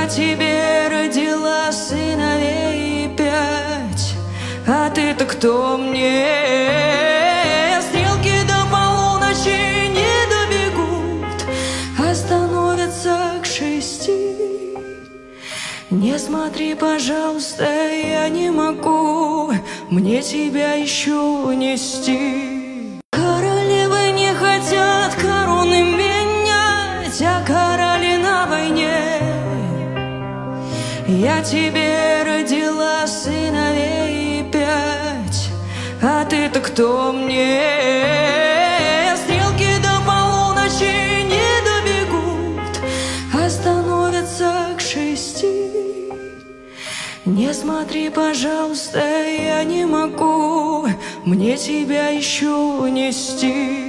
тебе родила сыновей 5, а ты-то кто мне? Стрелки до полуночи не добегут, остановятся к 6. Не смотри, пожалуйста, я не могу, мне тебя еще нести. Королевы не хотят короны менять, а короли на войне. Я тебе родила сыновей 5, а ты-то кто мне? Стрелки до полуночи не добегут, остановятся к 6. Не смотри, пожалуйста, я не могу, мне тебя еще нести.